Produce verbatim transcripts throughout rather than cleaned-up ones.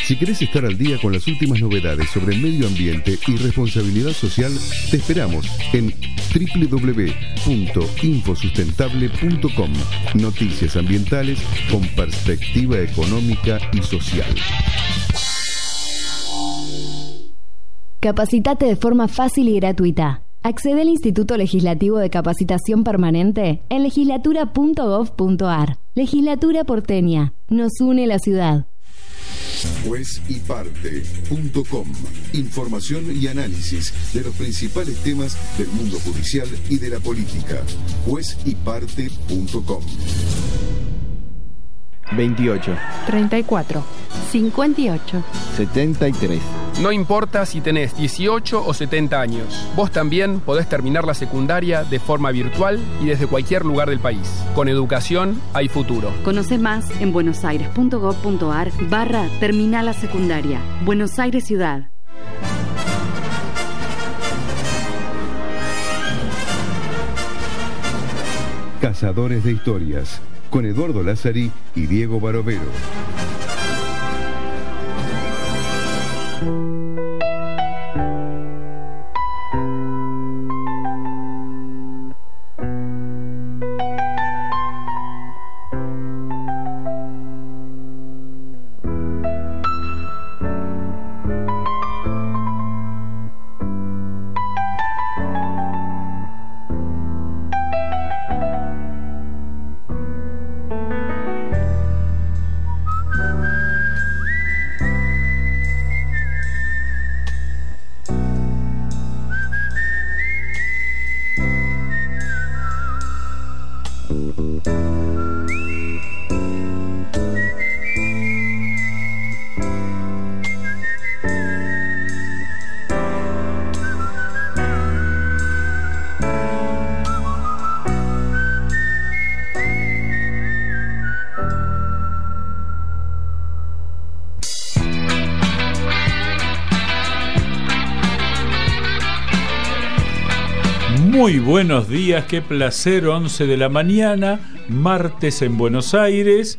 Si querés estar al día con las últimas novedades sobre el medio ambiente y responsabilidad social, te esperamos en doble u doble u doble u punto infosustentable punto com. Noticias ambientales con perspectiva económica y social. Capacitate de forma fácil y gratuita. Accede al Instituto Legislativo de Capacitación Permanente en legislatura punto gov punto ar. Legislatura porteña. Nos une la ciudad. juez y parte punto com. Información y análisis de los principales temas del mundo judicial y de la política. juez y parte punto com. veintiocho, treinta y cuatro, cincuenta y ocho, setenta y tres. No importa si tenés dieciocho o setenta años, vos también podés terminar la secundaria de forma virtual y desde cualquier lugar del país. Con educación hay futuro. Conoce más en buenosaires punto gov punto ar barra terminal la secundaria. Buenos Aires Ciudad. Cazadores de Historias, con Eduardo Lázari y Diego Barovero. Muy buenos días, qué placer, once de la mañana, martes en Buenos Aires,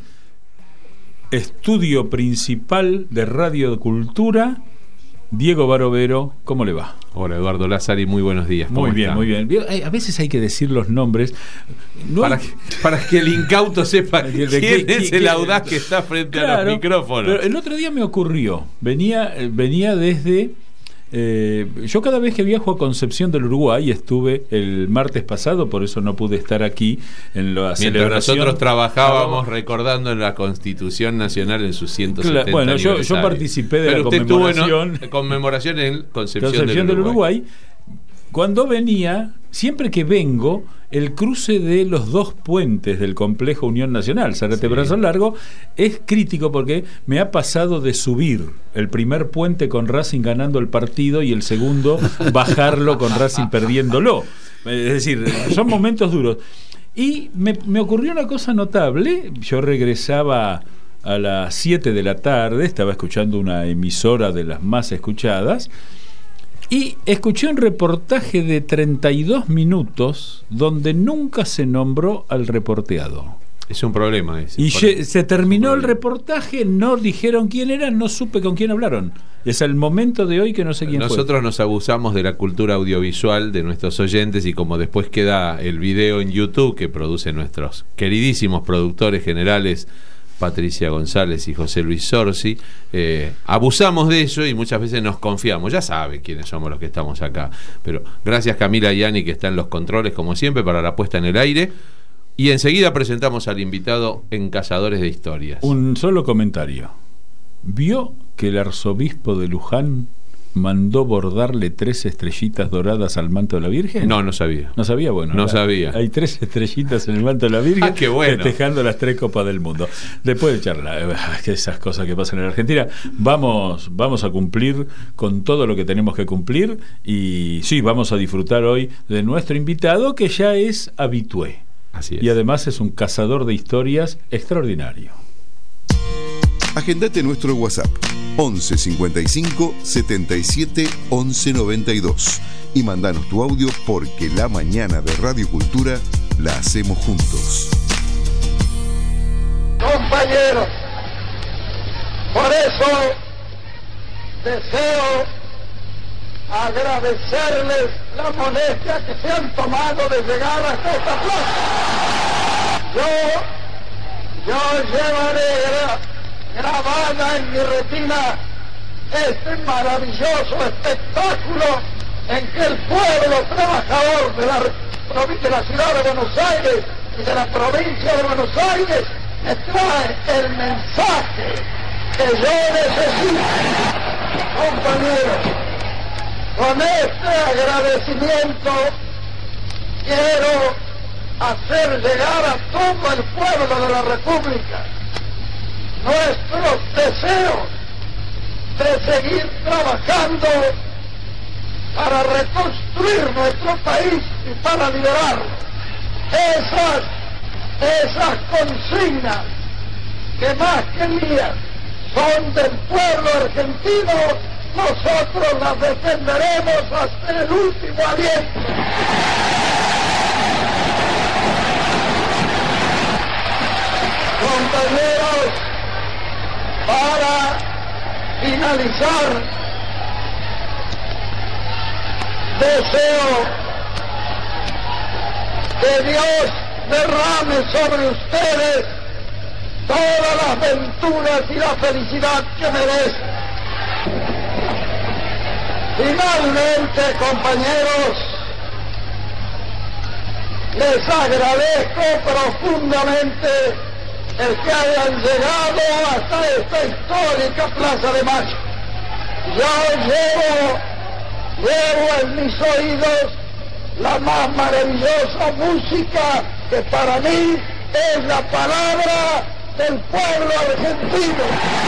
estudio principal de Radio Cultura. Diego Barovero, ¿cómo le va? Hola, Eduardo Lázari, muy buenos días. Muy bien, está? muy bien. A veces hay que decir los nombres. No para, hay... que, para que el incauto sepa de quién qué, es qué, el qué, audaz que está frente claro, a los micrófonos. Pero el otro día me ocurrió, venía, venía desde... Eh, yo cada vez que viajo a Concepción del Uruguay, estuve el martes pasado, por eso no pude estar aquí en la Mientras celebración. nosotros trabajábamos ah, recordando la Constitución Nacional en sus ciento setenta claro, bueno, yo, yo participé de Pero la usted conmemoración, tuvo, ¿no? conmemoración en Concepción, Concepción del, Uruguay. del Uruguay. Cuando venía, siempre que vengo, el cruce de los dos puentes del complejo Unión Nacional, Zárate sí. Brazo Largo, es crítico porque me ha pasado de subir el primer puente con Racing ganando el partido y el segundo bajarlo con Racing perdiéndolo. Es decir, son momentos duros. Y me, me ocurrió una cosa notable. Yo regresaba a las siete de la tarde, estaba escuchando una emisora de las más escuchadas, y escuché un reportaje de treinta y dos minutos donde nunca se nombró al reporteado. Es un problema ese. Y se, se terminó el reportaje, no dijeron quién era, no supe con quién hablaron. Es el momento de hoy que no sé quién Nosotros fue. Nosotros nos abusamos de la cultura audiovisual de nuestros oyentes, y como después queda el video en YouTube que producen nuestros queridísimos productores generales Patricia González y José Luis Sorsi, eh, abusamos de eso y muchas veces nos confiamos. Ya saben quiénes somos los que estamos acá, pero gracias Camila y Ani, que están en los controles como siempre para la puesta en el aire, y enseguida presentamos al invitado en Cazadores de Historias. Un solo comentario. ¿Vio que el arzobispo de Luján mandó bordarle tres estrellitas doradas al manto de la Virgen? No, no sabía. ¿No sabía? Bueno, no la, sabía. Hay tres estrellitas en el manto de la Virgen. Ah, qué bueno. Festejando las tres copas del mundo. Después de charlar, que esas cosas que pasan en Argentina, vamos, vamos a cumplir con todo lo que tenemos que cumplir, y sí, vamos a disfrutar hoy de nuestro invitado, que ya es habitué. Así es. Y además es un cazador de historias extraordinario. Agendate nuestro WhatsApp once cincuenta y cinco setenta y siete once noventa y dos y mandanos tu audio, porque la mañana de Radio Cultura la hacemos juntos. Compañeros, por eso deseo agradecerles la molestia que se han tomado de llegar hasta esta plaza. Yo, yo llevaré gra- grabada en mi retina este maravilloso espectáculo en que el pueblo trabajador de la, provi- de la ciudad de Buenos Aires y de la provincia de Buenos Aires me trae el mensaje que yo necesito. Compañeros, con este agradecimiento quiero hacer llegar a todo el pueblo de la República nuestros deseos de seguir trabajando para reconstruir nuestro país y para liberarlo. Esas, esas consignas que más que mías son del pueblo argentino, nosotros las defenderemos hasta el último aliento. Compañeros, para finalizar, deseo que Dios derrame sobre ustedes todas las venturas y la felicidad que merecen. Finalmente, compañeros, les agradezco profundamente el que hayan llegado hasta esta histórica Plaza de Mayo. Yo llevo, llevo en mis oídos la más maravillosa música que para mí es la palabra del pueblo argentino.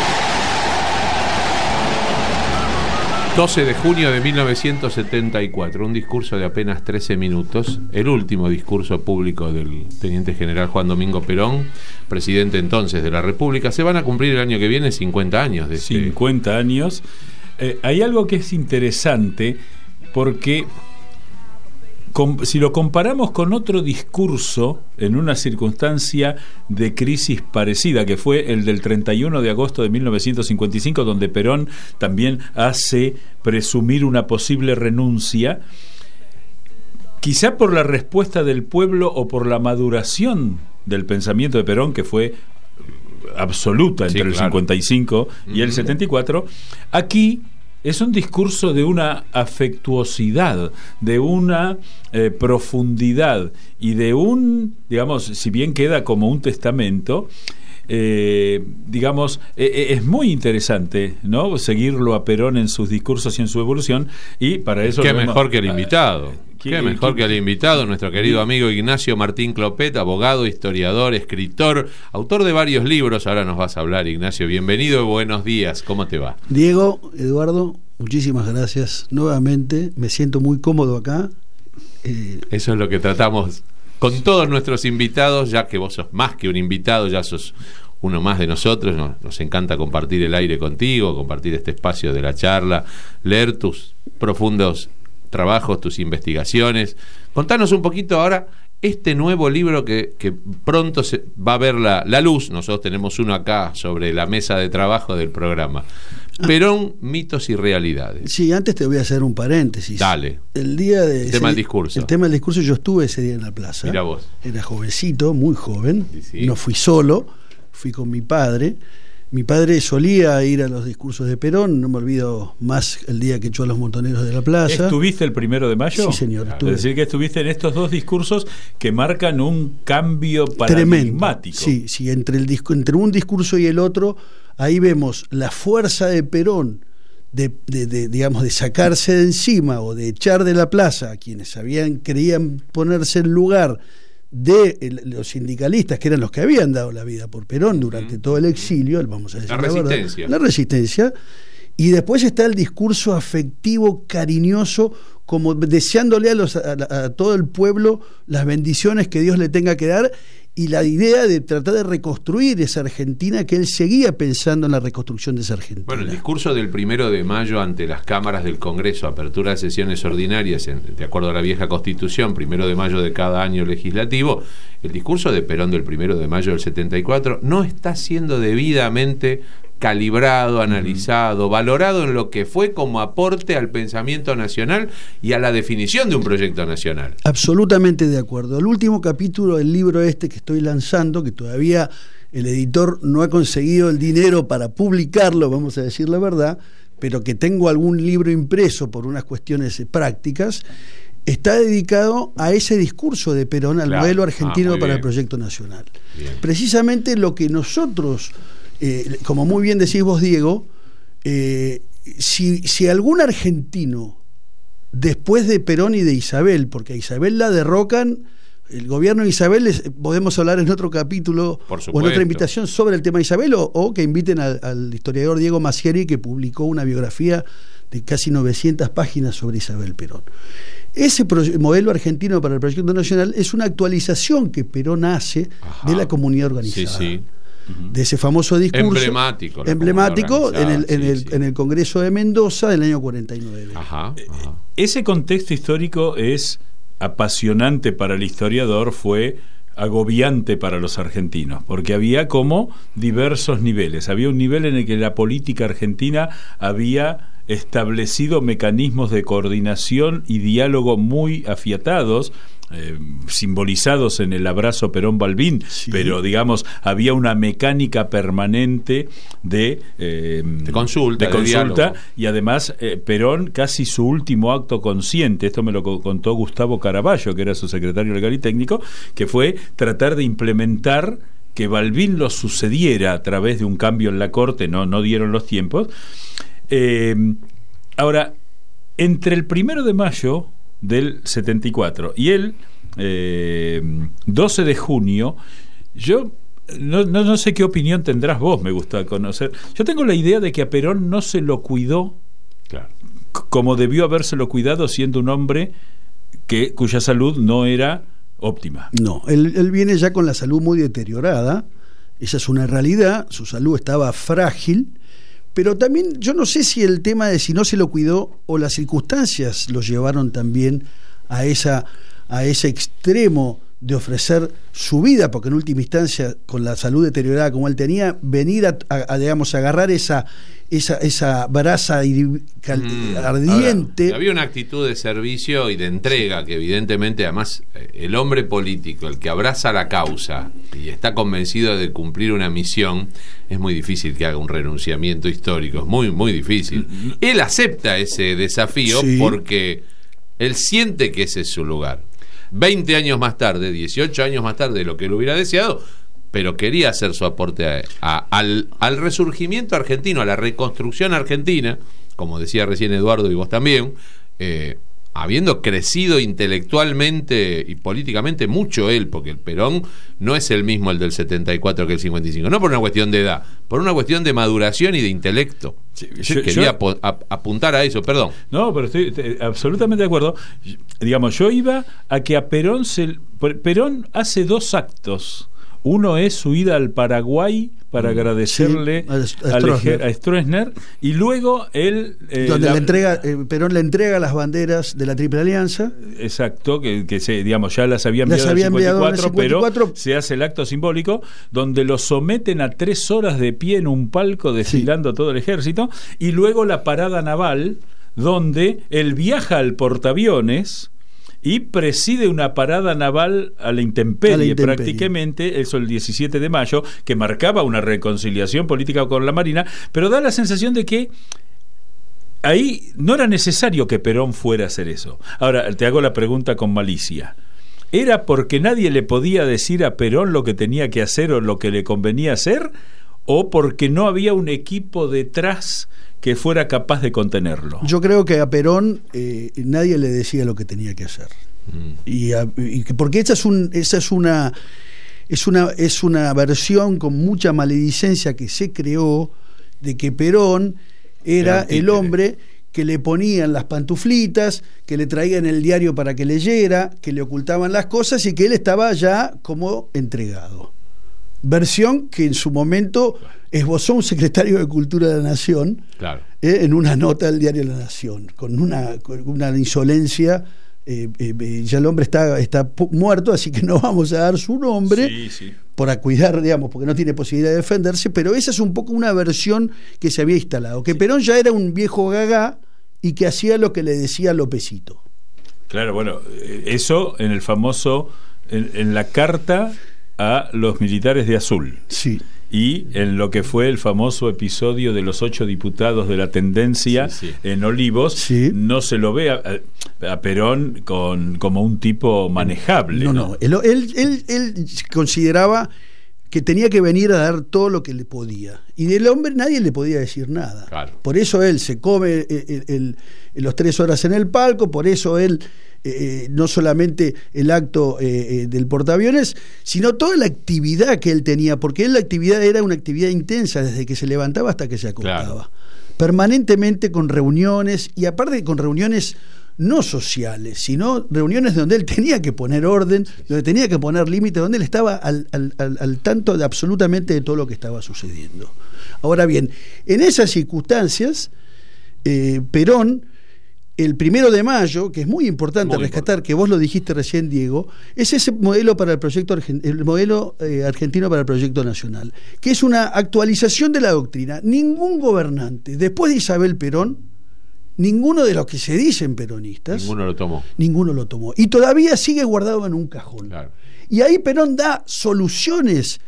doce de junio de mil novecientos setenta y cuatro, un discurso de apenas trece minutos, el último discurso público del teniente general Juan Domingo Perón, presidente entonces de la República. Se van a cumplir el año que viene cincuenta años de este... cincuenta años. Eh, hay algo que es interesante porque com- si lo comparamos con otro discurso en una circunstancia de crisis parecida, que fue el del treinta y uno de agosto de mil novecientos cincuenta y cinco, donde Perón también hace presumir una posible renuncia, quizá por la respuesta del pueblo o por la maduración del pensamiento de Perón, que fue absoluta entre sí, el claro. cincuenta y cinco y el setenta y cuatro, aquí es un discurso de una afectuosidad, de una eh, profundidad y de un, digamos, si bien queda como un testamento, eh, digamos, eh, es muy interesante, ¿no?, seguirlo a Perón en sus discursos y en su evolución, y para eso... Qué vemos, mejor que el invitado. ¿Qué, Qué mejor qué, que el invitado, nuestro querido amigo Ignacio Martín Clopet, abogado, historiador, escritor, autor de varios libros. Ahora nos vas a hablar, Ignacio. Bienvenido y buenos días. ¿Cómo te va? Diego, Eduardo, muchísimas gracias. Nuevamente, me siento muy cómodo acá. Eh... Eso es lo que tratamos con todos nuestros invitados, ya que vos sos más que un invitado, ya sos uno más de nosotros. Nos, nos encanta compartir el aire contigo, compartir este espacio de la charla, leer tus profundos trabajos, tus investigaciones. Contanos un poquito ahora este nuevo libro que, que pronto se va a ver la, la luz. Nosotros tenemos uno acá sobre la mesa de trabajo del programa. Perón, mitos y realidades. Sí, antes te voy a hacer un paréntesis. Dale. El día de el tema del discurso. El tema del discurso, yo estuve ese día en la plaza. Mira vos. Era jovencito, muy joven. Sí, sí. No fui solo, fui con mi padre. Mi padre solía ir a los discursos de Perón, no me olvido más el día que echó a los montoneros de la plaza. ¿Estuviste el primero de mayo? Sí, señor. Es decir, que estuviste en estos dos discursos que marcan un cambio paradigmático. Tremendo. Sí, sí, entre, el disco, entre un discurso y el otro, ahí vemos la fuerza de Perón de, de, de, digamos, de sacarse de encima o de echar de la plaza a quienes habían, creían ponerse en lugar de el, los sindicalistas, que eran los que habían dado la vida por Perón durante mm. todo el exilio, vamos a decir la, la resistencia. Verdad, la resistencia, y después está el discurso afectivo, cariñoso, como deseándole a, los, a, a todo el pueblo las bendiciones que Dios le tenga que dar, y la idea de tratar de reconstruir esa Argentina, que él seguía pensando en la reconstrucción de esa Argentina. Bueno, el discurso del primero de mayo ante las cámaras del Congreso, apertura de sesiones ordinarias en, de acuerdo a la vieja Constitución, primero de mayo de cada año legislativo, el discurso de Perón del primero de mayo del setenta y cuatro no está siendo debidamente calibrado, analizado, mm. valorado en lo que fue como aporte al pensamiento nacional y a la definición de un proyecto nacional. Absolutamente de acuerdo. El último capítulo del libro este que estoy lanzando, que todavía el editor no ha conseguido el dinero para publicarlo, vamos a decir la verdad, pero que tengo algún libro impreso por unas cuestiones prácticas, está dedicado a ese discurso de Perón, al claro. modelo argentino ah, para bien. el proyecto nacional. Bien. Precisamente lo que nosotros, eh, como muy bien decís vos, Diego, eh, si, si algún argentino, después de Perón y de Isabel, porque a Isabel la derrocan, el gobierno de Isabel, es, podemos hablar en otro capítulo o en otra invitación sobre el tema de Isabel, o, o que inviten al, al historiador Diego Masieri, que publicó una biografía de casi novecientas páginas sobre Isabel Perón. Ese modelo argentino para el proyecto nacional es una actualización que Perón hace Ajá. de la comunidad organizada. Sí, sí. Uh-huh. De ese famoso discurso emblemático, emblemático en el, en, sí, el, sí. en el Congreso de Mendoza del año cuarenta y nueve. Ajá, ajá. Ese contexto histórico es apasionante para el historiador, fue agobiante para los argentinos, porque había como diversos niveles. Había un nivel en el que la política argentina había establecido mecanismos de coordinación y diálogo muy afiatados, eh, simbolizados en el abrazo Perón-Balbín, sí. pero digamos, había una mecánica permanente de, eh, de consulta, de de consulta y además eh, Perón, casi su último acto consciente, esto me lo contó Gustavo Caraballo, que era su secretario legal y técnico, que fue tratar de implementar que Balbín lo sucediera a través de un cambio en la corte, no, no dieron los tiempos. Eh, ahora, entre el primero de mayo del setenta y cuatro y el eh, doce de junio, yo no, no, no sé qué opinión tendrás vos, me gusta conocer. Yo tengo la idea de que a Perón no se lo cuidó claro. c- como debió habérselo cuidado, siendo un hombre que, cuya salud no era óptima. No, él, él viene ya con la salud muy deteriorada, esa es una realidad, su salud estaba frágil. Pero también yo no sé si el tema de si no se lo cuidó o las circunstancias lo llevaron también a esa a ese extremo de ofrecer su vida, porque en última instancia, con la salud deteriorada como él tenía, venir a, a, a digamos, agarrar esa esa esa brasa cal, mm, ardiente. Ahora, había una actitud de servicio y de entrega que evidentemente, además, el hombre político, el que abraza la causa y está convencido de cumplir una misión, es muy difícil que haga un renunciamiento histórico, es muy, muy difícil. Él acepta ese desafío sí. porque él siente que ese es su lugar. veinte años más tarde, dieciocho años más tarde de lo que él hubiera deseado, pero quería hacer su aporte a, a, al, al resurgimiento argentino, a la reconstrucción argentina, como decía recién Eduardo y vos también, eh, habiendo crecido intelectualmente y políticamente mucho él, porque el Perón no es el mismo el del setenta y cuatro que el cincuenta y cinco, no por una cuestión de edad, por una cuestión de maduración y de intelecto. Sí, yo, quería yo, ap- apuntar a eso, perdón. No, pero estoy, estoy absolutamente de acuerdo. Digamos, yo iba a que a Perón se... Perón hace dos actos. Uno es su ida al Paraguay para agradecerle sí, a, a, Stroessner. a Stroessner, y luego él eh, donde la, le entrega eh, Perón le entrega las banderas de la Triple Alianza. Exacto, que, que se, digamos, ya las había enviado, las había en el cincuenta y cuatro, cincuenta y cuatro, pero se hace el acto simbólico donde lo someten a tres horas de pie en un palco desfilando sí. todo el ejército, y luego la parada naval donde él viaja al portaaviones y preside una parada naval a la intemperie, a la intemperie, prácticamente, eso el diecisiete de mayo, que marcaba una reconciliación política con la Marina, pero da la sensación de que ahí no era necesario que Perón fuera a hacer eso. Ahora, te hago la pregunta con malicia. ¿Era porque nadie le podía decir a Perón lo que tenía que hacer o lo que le convenía hacer? ¿O porque no había un equipo detrás que fuera capaz de contenerlo? Yo creo que a Perón eh, nadie le decía lo que tenía que hacer. Mm. Y, a, y porque esa es un, esa es una es una es una versión con mucha maledicencia que se creó de que Perón era el hombre que le ponían las pantuflitas, que le traían el diario para que leyera, que le ocultaban las cosas y que él estaba ya como entregado. Versión que en su momento esbozó un secretario de Cultura de la Nación, claro. eh, en una nota del diario La Nación, con una, con una insolencia. Eh, eh, ya el hombre está, está muerto, así que no vamos a dar su nombre, sí, sí. por cuidar, digamos, porque no tiene posibilidad de defenderse, pero esa es un poco una versión que se había instalado, que sí. Perón ya era un viejo gagá y que hacía lo que le decía Lópezito. Claro, bueno, eso en el famoso, en, en la carta a los militares de azul. Sí. Y en lo que fue el famoso episodio de los ocho diputados de la tendencia sí, sí. en Olivos, sí. no se lo ve a, a Perón con, como un tipo manejable. No, no, no. Él, él, él, él consideraba que tenía que venir a dar todo lo que le podía. Y del hombre nadie le podía decir nada. Claro. Por eso él se come el, el, el, los tres horas en el palco, por eso él... Eh, no solamente el acto eh, eh, del portaaviones, sino toda la actividad que él tenía, porque él la actividad era una actividad intensa desde que se levantaba hasta que se acostaba, claro. permanentemente con reuniones, y aparte con reuniones no sociales, sino reuniones donde él tenía que poner orden, donde tenía que poner límites, donde él estaba al, al, al, al tanto de absolutamente de todo lo que estaba sucediendo. Ahora bien, en esas circunstancias, eh, Perón, el primero de mayo, que es muy importante muy rescatar, importante. Que vos lo dijiste recién, Diego, es ese modelo para el proyecto el modelo eh, argentino para el proyecto nacional, que es una actualización de la doctrina. Ningún gobernante, después de Isabel Perón, ninguno de los que se dicen peronistas, ninguno lo tomó. Ninguno lo tomó. Y todavía sigue guardado en un cajón. Claro. Y ahí Perón da soluciones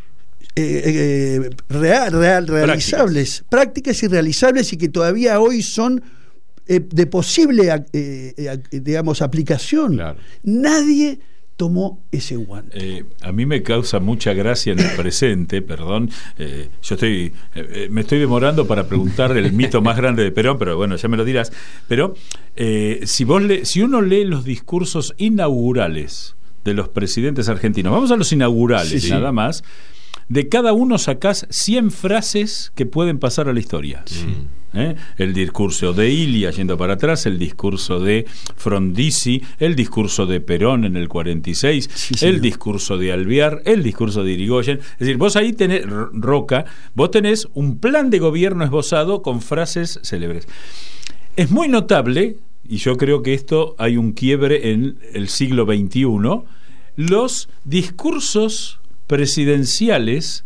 eh, eh, real, real, realizables, prácticas. prácticas y realizables, y que todavía hoy son Eh, de posible eh, eh, digamos aplicación. Claro. Nadie tomó ese guante. Eh, a mí me causa mucha gracia en el presente, perdón, eh, yo estoy eh, me estoy demorando para preguntar el mito más grande de Perón, pero bueno, ya me lo dirás. Pero eh, si vos le, si uno lee los discursos inaugurales de los presidentes argentinos, vamos a los inaugurales, sí, nada sí. más, de cada uno sacás cien frases que pueden pasar a la historia. Sí. ¿Eh? El discurso de Ilia yendo para atrás, el discurso de Frondizi, el discurso de Perón en el cuarenta y seis, sí, el discurso de Alvear, el discurso de Irigoyen. Es decir, vos ahí tenés, Roca, vos tenés un plan de gobierno esbozado con frases célebres. Es muy notable, y yo creo que esto hay un quiebre en el siglo veintiuno, los discursos presidenciales,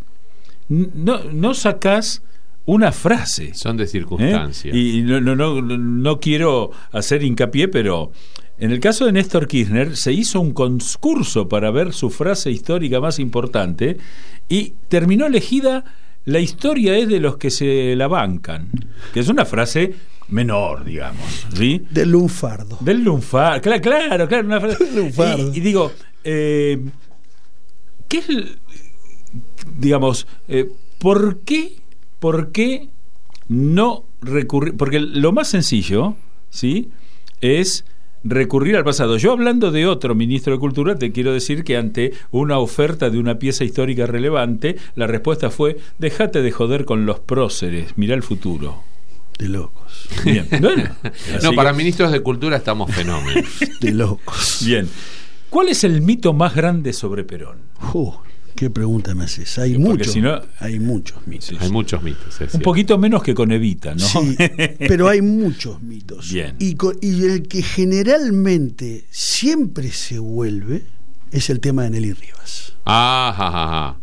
no, no sacás una frase. Son de circunstancia. ¿Eh? Y no, no, no, no quiero hacer hincapié, pero en el caso de Néstor Kirchner se hizo un concurso para ver su frase histórica más importante y terminó elegida "la historia es de los que se la bancan", que es una frase menor, digamos, ¿sí? Del lunfardo. Del lunfardo, claro, claro, claro, una frase. lunfardo. Y, y digo, eh, ¿qué es, el, digamos, eh, por qué ¿Por qué no recurrir? Porque lo más sencillo, ¿sí?, es recurrir al pasado. Yo, hablando de otro ministro de Cultura, te quiero decir que ante una oferta de una pieza histórica relevante, la respuesta fue: déjate de joder con los próceres, mirá el futuro. De locos. Bien. Bueno, no, para que... ministros de Cultura estamos fenómenos. De locos. Bien. ¿Cuál es el mito más grande sobre Perón? Uh. ¿Qué pregunta me haces? Hay muchos, si no, hay muchos mitos. Sí, hay muchos mitos. Es un cierto. Poquito menos que con Evita, ¿no? Sí, pero hay muchos mitos. Bien. Y, con, y el que generalmente siempre se vuelve es el tema de Nelly Rivas. Ah, ja, ja, ja.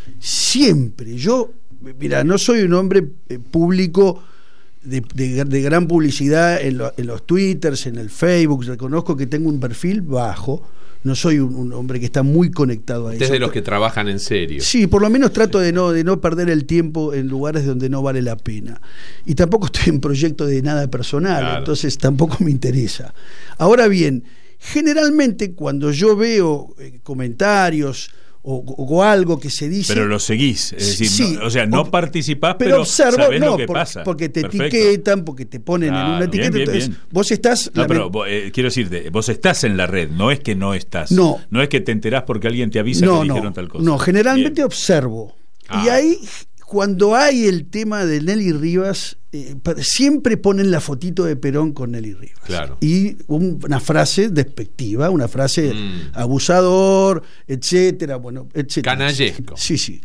Siempre. Yo, mira, no soy un hombre eh, público de, de, de gran publicidad en, lo, en los Twitters, en el Facebook. Reconozco que tengo un perfil bajo. No soy un, un hombre que está muy conectado a eso. Desde los que trabajan en serio. Sí, por lo menos trato de no, de no perder el tiempo en lugares donde no vale la pena. Y tampoco estoy en proyecto de nada personal, claro. Entonces tampoco me interesa. Ahora bien, generalmente cuando yo veo eh, comentarios o, o algo que se dice... Pero lo seguís, es decir, sí, no, o sea, no o, participás, pero, pero observo, sabés no, lo que por, pasa. Porque te Perfecto. Etiquetan, porque te ponen claro, en una etiqueta, bien, bien, entonces bien. vos estás... No, pero eh, quiero decirte, vos estás en la red, no es que no estás. No. No es que te enterás porque alguien te avisa no, que no, dijeron tal cosa. No, generalmente bien. observo. Ah. Y ahí, cuando hay el tema de Nelly Rivas, eh, siempre ponen la fotito de Perón con Nelly Rivas. Claro. Y un, una frase despectiva, una frase mm. abusador, etcétera, bueno, etcétera. Canallesco. Sí, sí.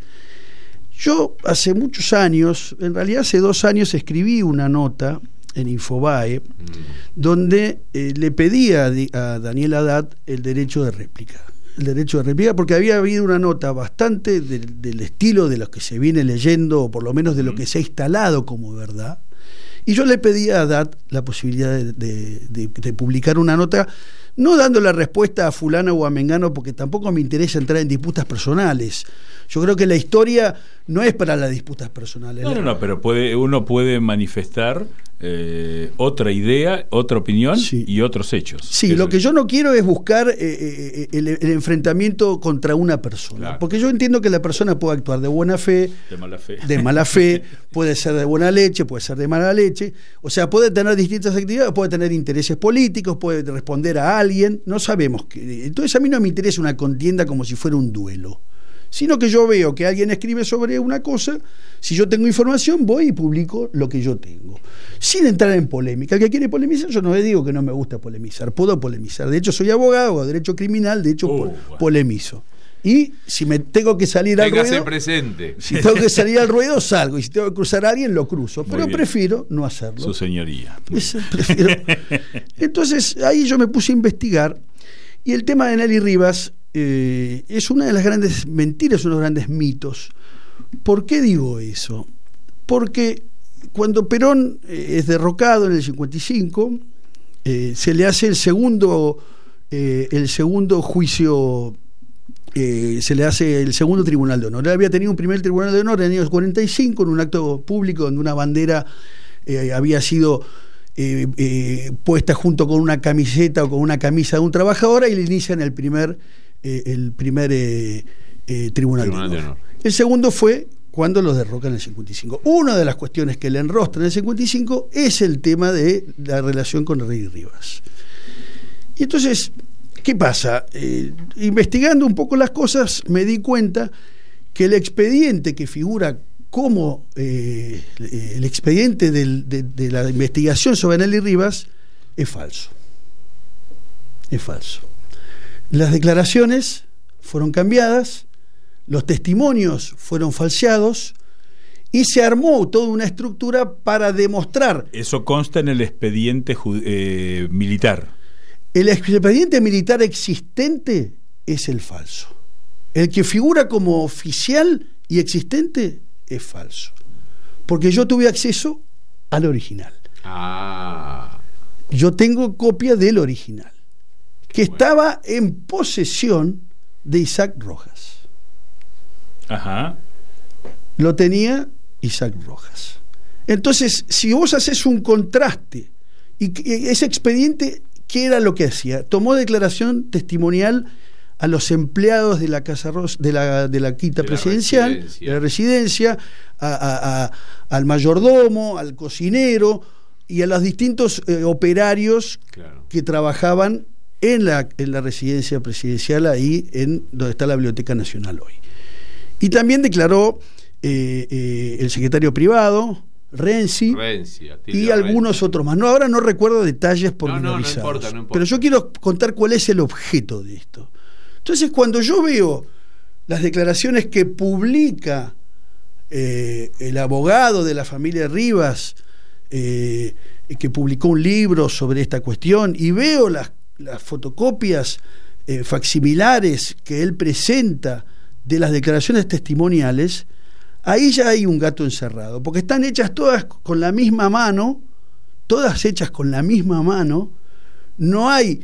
Yo hace muchos años, en realidad hace dos años, escribí una nota en Infobae mm. donde eh, le pedía a, a Daniel Haddad el derecho de réplica. el derecho de réplica, porque había habido una nota bastante de, del estilo de lo que se viene leyendo, o por lo menos de lo que se ha instalado como verdad, y yo le pedí a D A T la posibilidad de, de, de, de publicar una nota, no dando la respuesta a fulano o a mengano, porque tampoco me interesa entrar en disputas personales. Yo creo que la historia no es para las disputas personales. No, no, no, pero puede, uno puede manifestar eh, otra idea, otra opinión, sí, y otros hechos. Sí, Eso lo que es. yo no quiero es buscar eh, eh, el, el enfrentamiento contra una persona. Claro. Porque yo entiendo que la persona puede actuar de buena fe, de mala fe, de mala fe puede ser de buena leche, puede ser de mala leche. O sea, puede tener distintas actividades, puede tener intereses políticos, puede responder a alguien, no sabemos qué. Entonces a mí no me interesa una contienda como si fuera un duelo, sino que yo veo que alguien escribe sobre una cosa, si yo tengo información voy y publico lo que yo tengo, sin entrar en polémica. El que quiere polemizar, yo no le digo que no me gusta polemizar, puedo polemizar, de hecho soy abogado, de derecho criminal, de hecho uh, po- bueno. polemizo. Y si me tengo que salir al Téngase ruedo, presente. si tengo que salir al ruedo, salgo, y si tengo que cruzar a alguien, lo cruzo, pero bien. prefiero no hacerlo. Su señoría. Es- prefiero. Entonces ahí yo me puse a investigar, y el tema de Nelly Rivas eh, es una de las grandes mentiras, uno de los grandes mitos. ¿Por qué digo eso? Porque cuando Perón eh, es derrocado en el cincuenta y cinco, eh, se le hace el segundo eh, el segundo juicio, eh, se le hace el segundo tribunal de honor. Él había tenido un primer tribunal de honor en el año cuarenta y cinco, en un acto público donde una bandera eh, había sido eh, eh, puesta junto con una camiseta o con una camisa de un trabajador, y le inician el primer eh, el primer eh, eh, tribunal, tribunal de, honor. de honor. El segundo fue cuando los derrocan en el cincuenta y cinco. Una de las cuestiones que le enrostran en el cincuenta y cinco es el tema de la relación con Nelly Rivas. Y entonces, ¿qué pasa? Eh, investigando un poco las cosas, me di cuenta que el expediente que figura como eh, el expediente del, de, de la investigación sobre Nelly Rivas es falso. Es falso. Las declaraciones fueron cambiadas, los testimonios fueron falseados, y se armó toda una estructura para demostrar. Eso consta en el expediente eh, militar. El expediente militar existente es el falso. El que figura como oficial y existente es falso. Porque yo tuve acceso al original. Ah. Yo tengo copia del original, que bueno. estaba en posesión de Isaac Rojas. Ajá. Lo tenía Isaac Rojas. Entonces, si vos haces un contraste, y ese expediente, ¿qué era lo que hacía? Tomó declaración testimonial a los empleados de la Casa Ros- de la de la quinta de presidencial, la residencia. de la residencia, a, a, a, al mayordomo, al cocinero y a los distintos eh, operarios claro. que trabajaban en la en la residencia presidencial, ahí en donde está la Biblioteca Nacional hoy. Y también declaró eh, eh, el secretario privado, Renzi, Renzi y algunos Renzi. otros más. No, ahora no recuerdo detalles pormenorizados. No, no, no importa, no importa. Pero yo quiero contar cuál es el objeto de esto. Entonces, cuando yo veo las declaraciones que publica eh, el abogado de la familia Rivas, eh, que publicó un libro sobre esta cuestión, y veo las, las fotocopias eh, facsimilares que él presenta de las declaraciones testimoniales, ahí ya hay un gato encerrado, porque están hechas todas con la misma mano, todas hechas con la misma mano, no hay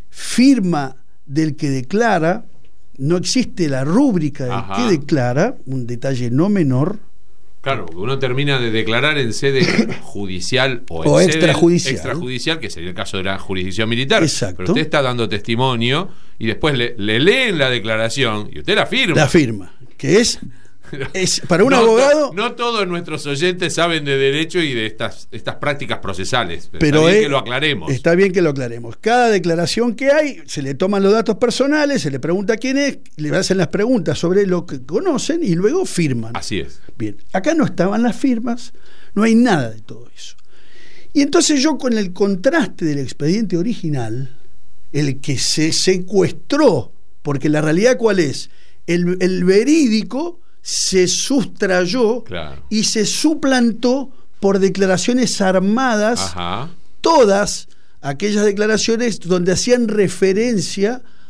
firma del que declara, no existe la rúbrica del Ajá. que declara, un detalle no menor. Claro, porque uno termina de declarar en sede judicial o, o en extrajudicial. sede extrajudicial, que sería el caso de la jurisdicción militar. Exacto. Pero usted está dando testimonio y después le, le leen la declaración y usted la firma. La firma, que es, es para un no, abogado. No, no todos nuestros oyentes saben de derecho y de estas, estas prácticas procesales. Pero está bien es, que lo aclaremos. Está bien que lo aclaremos. Cada declaración que hay, se le toman los datos personales, se le pregunta quién es, le hacen las preguntas sobre lo que conocen y luego firman. Así es. Bien, acá no estaban las firmas, no hay nada de todo eso. Y entonces yo, con el contraste del expediente original, el que se secuestró, porque la realidad ¿cuál es? El, el verídico se sustrayó claro. y se suplantó por declaraciones armadas, Ajá. todas aquellas declaraciones donde hacían referencia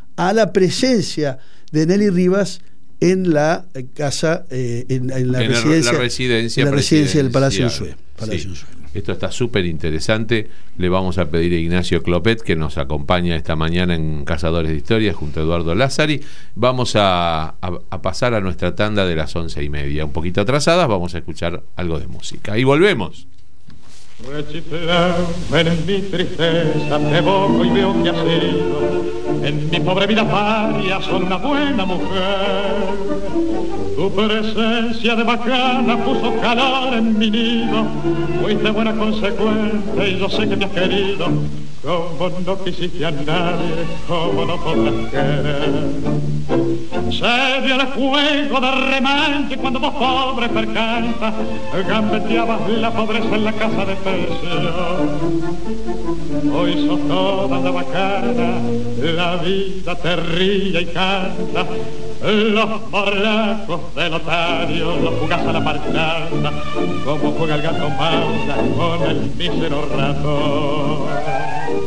a la presencia de Nelly Rivas en la casa, eh, en, en la en residencia, la residencia, en la residencia del Palacio Unzué. Sí. Esto está súper interesante. Le vamos a pedir a Ignacio Clopet, que nos acompaña esta mañana en Cazadores de Historias junto a Eduardo Lázari. Vamos a, a, a pasar a nuestra tanda de las once y media, un poquito atrasadas. Vamos a escuchar algo de música y volvemos. Rechiflado en mi tristeza te evoco y veo que has sido en mi pobre vida varia son una buena mujer. Tu presencia de bacana puso calor en mi nido, fuiste buena consecuente y yo sé que me has querido. Como no quisiste a nadie, como no podrás querer. Se dio el fuego de remanche cuando vos pobre percanta gambeteabas la pobreza en la casa de pensión. Hoy sos toda la bacana, la vida te ríe y canta. Los morlacos del otario los jugás a la parcanda, como juega el gato Maura con el mísero ratón.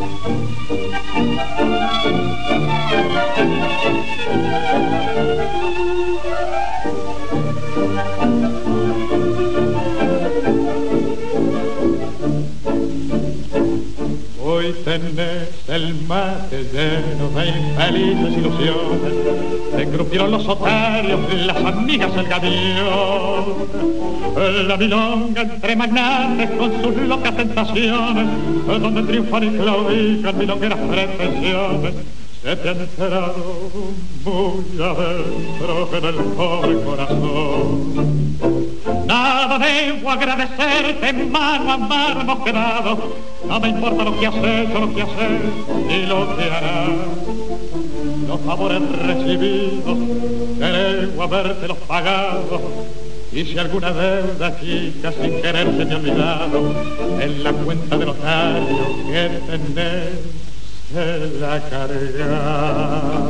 Hoy tenés el mate lleno de infelices ilusiones, te crujieron los otarios, las amigas el gavión, la milonga entre magnates con sus locas tentaciones, donde triunfan y claudican milongueras pretensiones. Se te han enterado muy adentro en el pobre corazón. Nada debo agradecerte, mano a mano hemos quedado. No me importa lo que has hecho, lo que has hecho ni lo que harás. Los favores recibidos, debo habértelos pagado. Y si alguna deuda chica sin querer se me ha olvidado, en la cuenta del notario que tenés se la carga.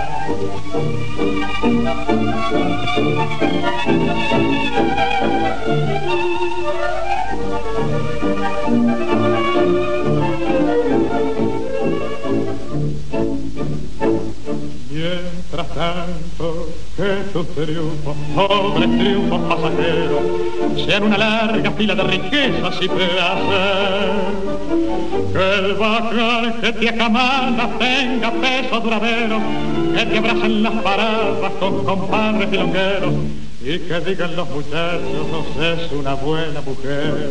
Mientras tanto que tus triunfos, pobres triunfos pasajeros, sean una larga fila de riquezas y placer. Que el bacán que te acamala tenga peso duradero, que te abracen las paradas con compadres milongueros y que digan los muchachos, es una buena mujer.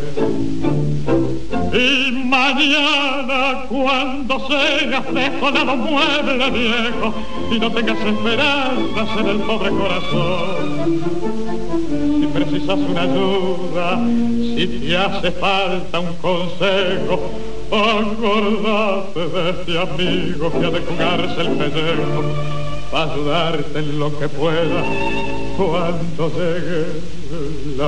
Y mañana cuando seas desolado mueble viejo y no tengas esperanzas en el pobre corazón, si precisas una ayuda, si te hace falta un consejo, acordate de este amigo que ha de jugarse el pellejo para ayudarte en lo que pueda cuando llegue la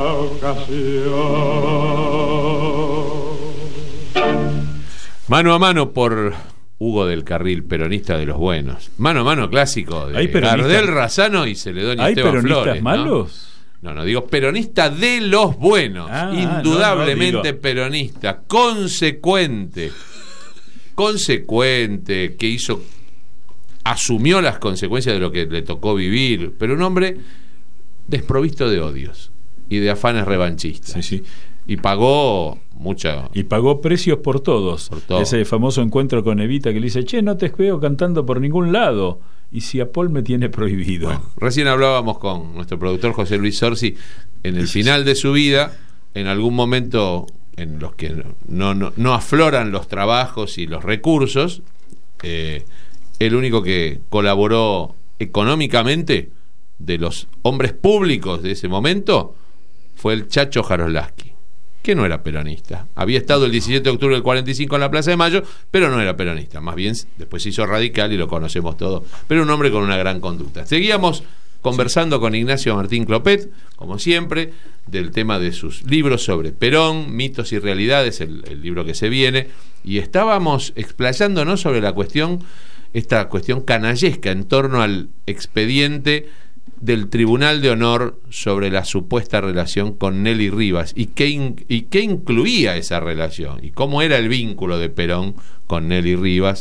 ocasión. Mano a mano por Hugo del Carril, peronista de los buenos. Mano a mano clásico de Gardel Razzano y Celedonio Esteban Flores. ¿Hay peronistas malos? No, no, digo peronista de los buenos. Ah, indudablemente no, no, peronista, consecuente. Consecuente, que hizo, asumió las consecuencias de lo que le tocó vivir, pero un hombre desprovisto de odios y de afanes revanchistas. Sí, sí. Y pagó mucha... Y pagó precios por todos. Por todo. Ese famoso encuentro con Evita que le dice, che, no te veo cantando por ningún lado. Y si a Paul me tiene prohibido. Bueno, recién hablábamos con nuestro productor José Luis Sorsi, en el final de su vida, en algún momento en los que no, no, no afloran los trabajos y los recursos, eh, el único que colaboró económicamente de los hombres públicos de ese momento fue el Chacho Jarolaski, que no era peronista. Había estado el diecisiete de octubre del cuarenta y cinco en la Plaza de Mayo, pero no era peronista. Más bien, después se hizo radical y lo conocemos todos. Pero un hombre con una gran conducta. Seguíamos conversando con Ignacio Martín Clopet, como siempre, del tema de sus libros sobre Perón, mitos y realidades, el, el libro que se viene, y estábamos explayándonos sobre la cuestión, esta cuestión canallesca en torno al expediente del Tribunal de Honor sobre la supuesta relación con Nelly Rivas y qué, in, y qué incluía esa relación y cómo era el vínculo de Perón con Nelly Rivas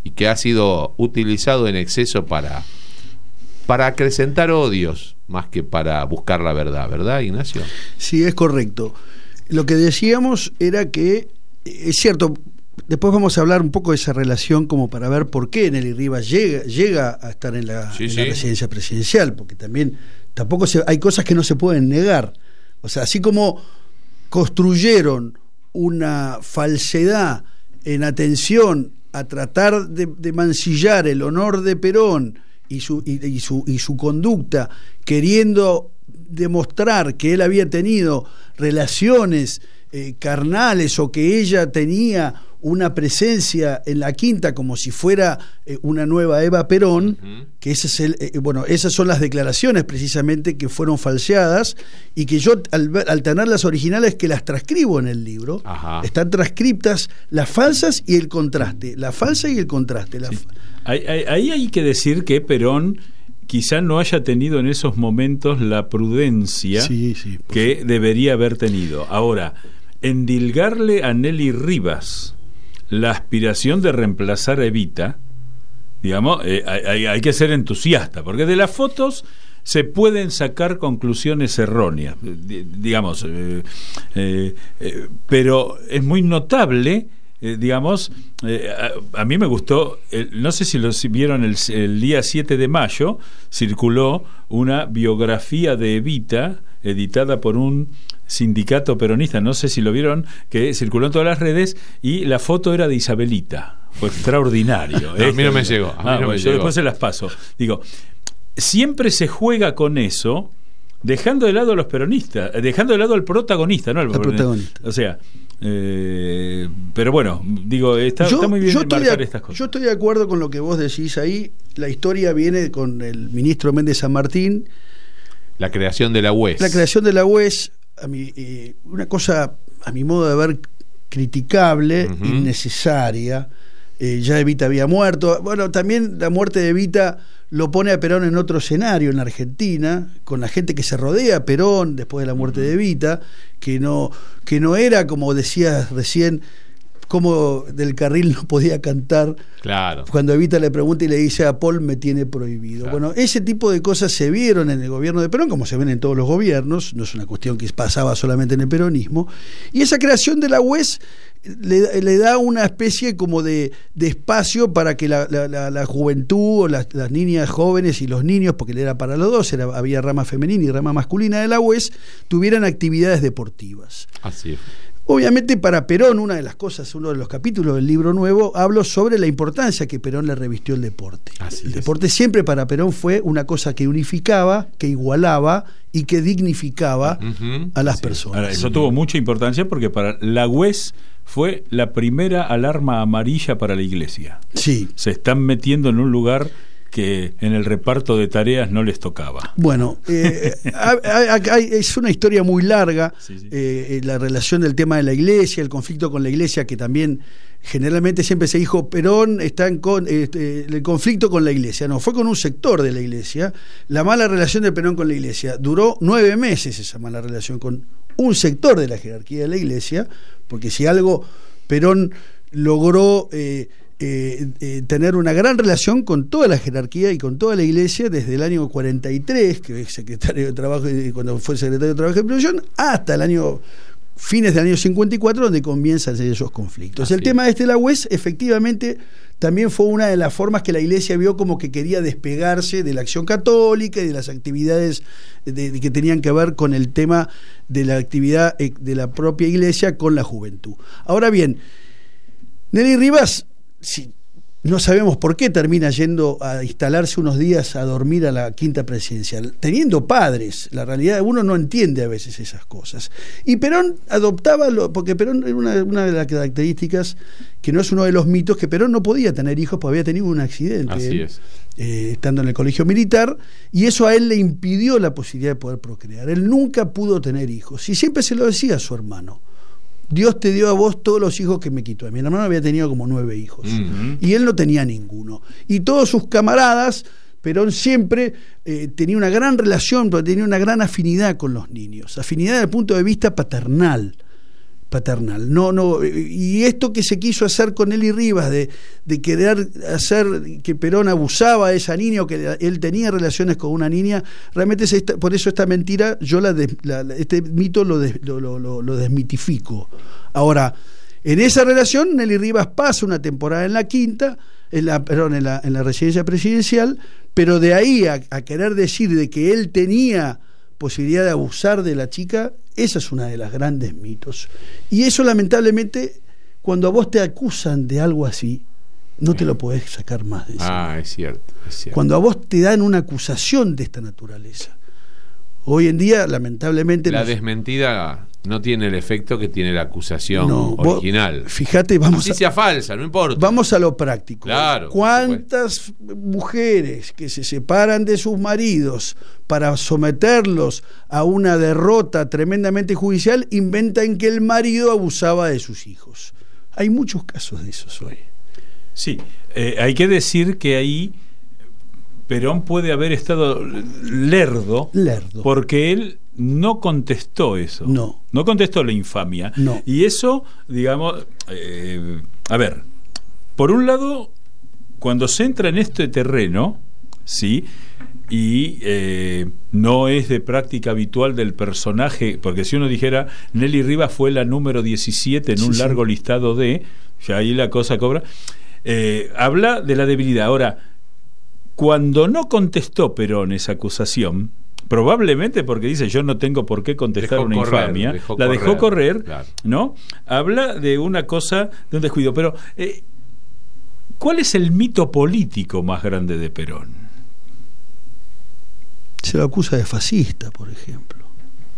y que ha sido utilizado en exceso para, para acrecentar odios más que para buscar la verdad, ¿verdad, Ignacio? Sí, es correcto. Lo que decíamos era que, es cierto, después vamos a hablar un poco de esa relación como para ver por qué Nelly Rivas llega, llega a estar en la, sí, en sí. la residencia presidencial, porque también tampoco se, hay cosas que no se pueden negar. O sea, así como construyeron una falsedad en atención a tratar de, de mancillar el honor de Perón y su, y, y su, y su conducta, queriendo demostrar que él había tenido relaciones eh, carnales o que ella tenía una presencia en la quinta como si fuera eh, una nueva Eva Perón, uh-huh. que ese es el, eh, bueno, esas son las declaraciones precisamente que fueron falseadas y que yo al, al tener las originales que las transcribo en el libro, Ajá. están transcriptas las falsas y el contraste, la falsa y el contraste. La sí. Ahí, ahí, ahí hay que decir que Perón quizá no haya tenido en esos momentos la prudencia sí, sí, que sí. debería haber tenido. Ahora, endilgarle a Nelly Rivas la aspiración de reemplazar a Evita, digamos, eh, hay, hay que ser entusiasta, porque de las fotos se pueden sacar conclusiones erróneas, digamos, eh, eh, eh, pero es muy notable. Eh, digamos, eh, a, a mí me gustó, eh, no sé si lo si vieron el, el día siete de mayo, circuló una biografía de Evita, editada por un sindicato peronista, no sé si lo vieron, que circuló en todas las redes, y la foto era de Isabelita, fue extraordinario. No, a mí no me llegó, a mí ah, no bueno, me yo llegó. Después se las paso. Digo, siempre se juega con eso, dejando de lado a los peronistas, dejando de lado al protagonista, ¿no? Al el protagonista. O sea, eh, pero bueno, digo, está, yo, está muy bien yo estoy marcar de, estas cosas. Yo estoy de acuerdo con lo que vos decís ahí. La historia viene con el ministro Méndez San Martín. La creación de la U E S. La creación de la U E S, a mi, eh, una cosa, a mi modo de ver, criticable, uh-huh. innecesaria. Eh, ya Evita había muerto. Bueno, también la muerte de Evita lo pone a Perón en otro escenario en la Argentina, con la gente que se rodea a Perón después de la muerte uh-huh. de Evita, que no, que no era, como decías recién, como Del Carril no podía cantar. Claro. Cuando Evita le pregunta y le dice a Paul me tiene prohibido. Claro. Bueno, ese tipo de cosas se vieron en el gobierno de Perón, como se ven en todos los gobiernos, no es una cuestión que pasaba solamente en el peronismo, y esa creación de la U E S le, le da una especie como de, de espacio para que la, la, la, la juventud o las, las niñas jóvenes y los niños, porque era para los dos, era, había rama femenina y rama masculina de la U E S, tuvieran actividades deportivas. Así es. Obviamente para Perón, una de las cosas, uno de los capítulos del libro nuevo, hablo sobre la importancia que Perón le revistió el deporte. Así el es. deporte siempre para Perón fue una cosa que unificaba, que igualaba y que dignificaba uh-huh. a las sí. personas. Ahora, eso uh-huh. tuvo mucha importancia porque para la U E S fue la primera alarma amarilla para la iglesia. Sí. Se están metiendo en un lugar que en el reparto de tareas no les tocaba. Bueno, eh, hay, hay, es una historia muy larga, sí, sí. Eh, la relación del tema de la iglesia, el conflicto con la iglesia, que también generalmente siempre se dijo Perón está en con, este, el conflicto con la iglesia. No, fue con un sector de la iglesia. La mala relación de Perón con la iglesia duró nueve meses, esa mala relación con un sector de la jerarquía de la iglesia, porque si algo Perón logró eh, Eh, eh, tener una gran relación con toda la jerarquía y con toda la iglesia desde el año cuarenta y tres, que es secretario de Trabajo, cuando fue secretario de Trabajo y Producción, hasta el año fines del año cincuenta y cuatro, donde comienzan esos conflictos. Así el tema este de la U E S efectivamente también fue una de las formas que la iglesia vio como que quería despegarse de la acción católica y de las actividades de, de, que tenían que ver con el tema de la actividad de la propia iglesia con la juventud. Ahora bien, Nelly Rivas, si no sabemos por qué termina yendo a instalarse unos días a dormir a la quinta presidencial, teniendo padres. La realidad, uno no entiende a veces esas cosas. Y Perón adoptaba, lo, porque Perón era una, una de las características, que no es uno de los mitos, que Perón no podía tener hijos porque había tenido un accidente. Así él, es. Eh, estando en el colegio militar, y eso a él le impidió la posibilidad de poder procrear. Él nunca pudo tener hijos, y siempre se lo decía a su hermano: Dios te dio a vos todos los hijos que me quitó. Mi hermano había tenido como nueve hijos uh-huh. y él no tenía ninguno. Y todos sus camaradas, Perón siempre eh, tenía una gran relación, tenía una gran afinidad con los niños, afinidad desde el punto de vista paternal. paternal. No, no, y esto que se quiso hacer con Nelly Rivas, de, de querer hacer que Perón abusaba de esa niña o que él tenía relaciones con una niña, realmente se está, por eso esta mentira, yo la, de, la este mito lo, de, lo, lo, lo, lo desmitifico. Ahora, en esa relación, Nelly Rivas pasa una temporada en la quinta, en la, perdón, en la, en la residencia presidencial, pero de ahí a, a querer decir de que él tenía posibilidad de abusar de la chica, esa es una de las grandes mitos. Y eso, lamentablemente, cuando a vos te acusan de algo así, no te lo podés sacar más de eso. Ah, es cierto, es cierto. Cuando a vos te dan una acusación de esta naturaleza. Hoy en día, lamentablemente... La nos... desmentida no tiene el efecto que tiene la acusación no, original. Vos, fíjate, vamos Así a... sea falsa, no importa. Vamos a lo práctico. Claro. ¿Cuántas mujeres que se separan de sus maridos para someterlos a una derrota tremendamente judicial inventan que el marido abusaba de sus hijos? Hay muchos casos de esos hoy. Sí, eh, hay que decir que ahí Perón puede haber estado lerdo, lerdo, porque él no contestó eso. No. No contestó la infamia. No. Y eso, digamos, eh, a ver, por un lado, cuando se entra en este terreno, ¿sí? Y eh, no es de práctica habitual del personaje, porque si uno dijera Nelly Rivas fue la número diecisiete en sí, un sí. largo listado de, ya ahí la cosa cobra, eh, habla de la debilidad. Ahora, cuando no contestó Perón esa acusación, probablemente porque dice yo no tengo por qué contestar dejó una correr, infamia, dejó la correr, dejó correr, claro. ¿no? Habla de una cosa, de un descuido. Pero, eh, ¿cuál es el mito político más grande de Perón? Se lo acusa de fascista, por ejemplo.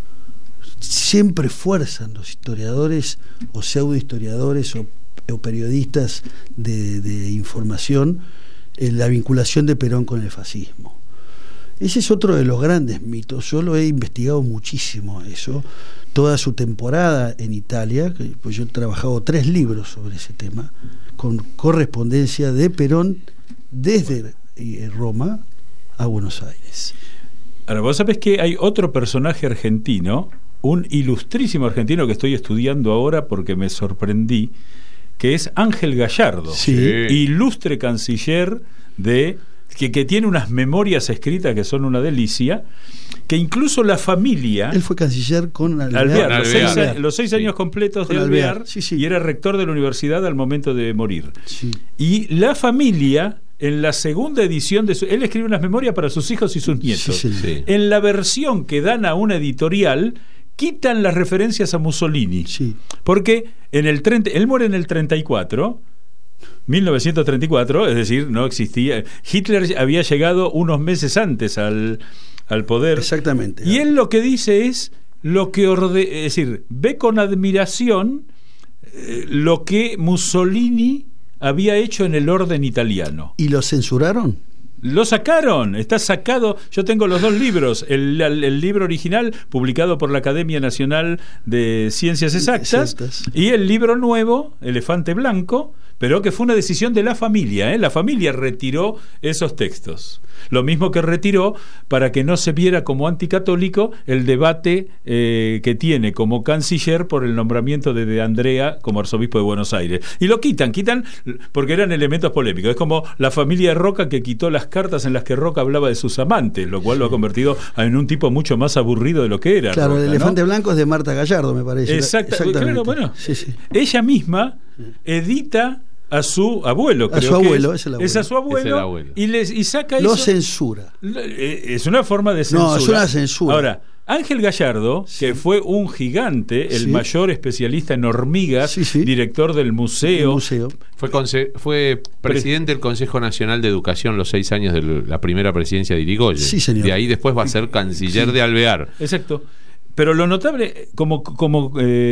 Siempre fuerzan los historiadores o pseudohistoriadores o, o periodistas de, de información en la vinculación de Perón con el fascismo. Ese es otro de los grandes mitos. Yo lo he investigado muchísimo eso. Toda su temporada en Italia, pues yo he trabajado tres libros sobre ese tema, con correspondencia de Perón desde Roma a Buenos Aires. Ahora, vos sabés que hay otro personaje argentino, un ilustrísimo argentino que estoy estudiando ahora porque me sorprendí, que es Ángel Gallardo, sí. ilustre canciller de que, que tiene unas memorias escritas que son una delicia, que incluso la familia... Él fue canciller con Alvear, Alvear, los, Alvear. Seis, los seis años sí. completos con de Alvear, Alvear. Sí, sí. Y era rector de la universidad al momento de morir. Sí. Y la familia, en la segunda edición de su... Él escribe unas memorias para sus hijos y sus nietos. Sí, sí. Sí. En la versión que dan a una editorial, quitan las referencias a Mussolini. Sí. Porque en el treinta, él muere en el treinta y cuatro, mil novecientos treinta y cuatro, es decir, no existía. Hitler había llegado unos meses antes al, al poder. Exactamente. Y él lo que dice es lo que orde, es decir, ve con admiración eh, lo que Mussolini había hecho en el orden italiano. ¿Y lo censuraron? Lo sacaron, está sacado. Yo tengo los dos libros, el, el, el libro original publicado por la Academia Nacional de Ciencias Exactas, Exactas. Y el libro nuevo, Elefante Blanco, pero que fue una decisión de la familia, ¿eh? La familia retiró esos textos. Lo mismo que retiró, para que no se viera como anticatólico, el debate eh, que tiene como canciller por el nombramiento de De Andrea como arzobispo de Buenos Aires. Y lo quitan, quitan porque eran elementos polémicos. Es como la familia de Roca, que quitó las cartas en las que Roca hablaba de sus amantes, lo cual lo ha convertido en un tipo mucho más aburrido de lo que era. Claro, Roca, el ¿no? Elefante Blanco es de Marta Gallardo, me parece. Exacta, Exactamente. Claro, bueno, sí, sí. Ella misma edita a su abuelo, creo a su que abuelo, es, es, el abuelo. es a su abuelo, Es el abuelo. y les y saca Lo eso. censura. Es una forma de censura. No, es una censura. Ahora, Ángel Gallardo, sí. que fue un gigante, el sí. mayor especialista en hormigas, sí, sí. director del museo. museo. Fue, conse- fue presidente del Consejo Nacional de Educación los seis años de la primera presidencia de Irigoyen. Sí, señor. De ahí después va a ser canciller sí. de Alvear. Exacto. Pero lo notable, como, como,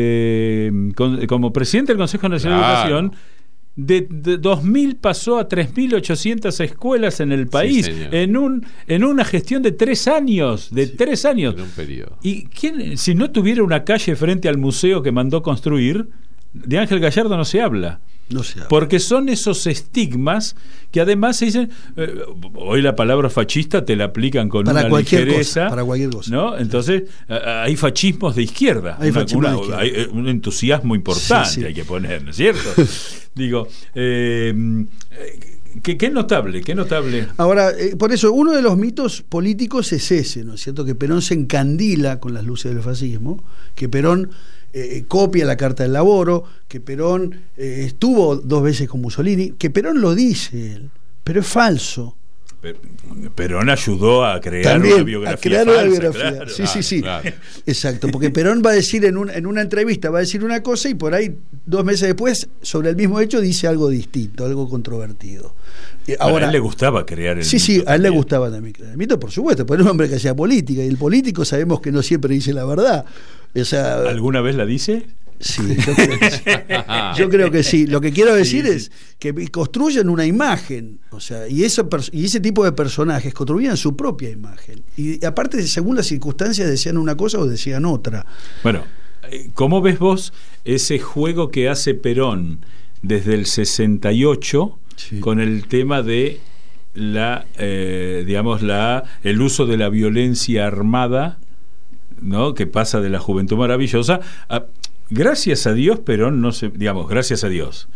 eh, con, como presidente del Consejo Nacional Claro. de Educación, de, de dos mil pasó a tres mil ochocientas escuelas en el país, Sí, en un en una gestión de tres años, de Sí, tres años. en un periodo. ¿Y quién, si no tuviera una calle frente al museo que mandó construir, de Ángel Gallardo no se habla? No se habla. Porque son esos estigmas que además se dicen, eh, hoy la palabra fascista te la aplican con para una cualquier ligereza, cosa, para cualquier cosa. ¿no? Entonces eh, hay fascismos de izquierda, hay, una, fascismo una, de izquierda. hay eh, un entusiasmo importante, sí, sí. hay que poner, ¿no es cierto? Digo, eh, ¿qué, qué notable, qué notable. Ahora, eh, por eso, uno de los mitos políticos es ese, ¿no es cierto? Que Perón se encandila con las luces del fascismo, que Perón Eh, copia la Carta del Laboro, que Perón eh, estuvo dos veces con Mussolini, que Perón lo dice él, pero es falso. Perón ayudó a crear También, una biografía a crear falsa, una biografía. Claro, sí, claro, sí, sí. claro. Exacto, porque Perón va a decir en, un, en una entrevista, va a decir una cosa y por ahí dos meses después, sobre el mismo hecho, dice algo distinto, algo controvertido. Ahora, bueno, a él le gustaba crear el sí, mito. Sí, sí, a él le también. gustaba también crear el mito, por supuesto, porque era un hombre que hacía política y el político sabemos que no siempre dice la verdad. O sea, ¿alguna vez la dice? Sí, yo creo que sí. Yo creo que sí. Lo que quiero decir sí, sí. es que construyen una imagen, o sea, y, eso, y ese tipo de personajes construían su propia imagen. Y aparte, según las circunstancias, decían una cosa o decían otra. Bueno, ¿cómo ves vos ese juego que hace Perón desde el sesenta y ocho sí. con el tema de la, eh, digamos, la el uso de la violencia armada, ¿no? Que pasa de la juventud maravillosa a, gracias a Dios, Perón no se, digamos, gracias a Dios,